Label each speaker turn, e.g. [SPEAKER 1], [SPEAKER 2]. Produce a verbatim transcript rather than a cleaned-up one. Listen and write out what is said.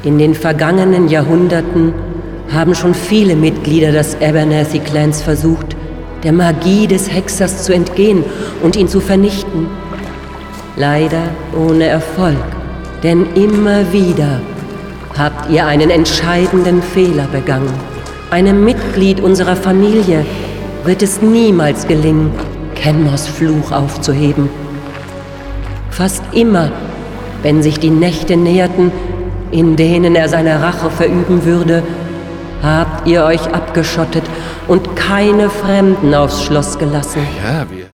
[SPEAKER 1] In den vergangenen Jahrhunderten haben schon viele Mitglieder des Abernathy-Clans versucht, der Magie des Hexers zu entgehen und ihn zu vernichten. Leider ohne Erfolg, denn immer wieder habt ihr einen entscheidenden Fehler begangen. Einem Mitglied unserer Familie wird es niemals gelingen, Kenmors Fluch aufzuheben. Fast immer, wenn sich die Nächte näherten, in denen er seine Rache verüben würde, habt ihr euch abgeschottet und keine Fremden aufs Schloss gelassen.
[SPEAKER 2] Ja, wir.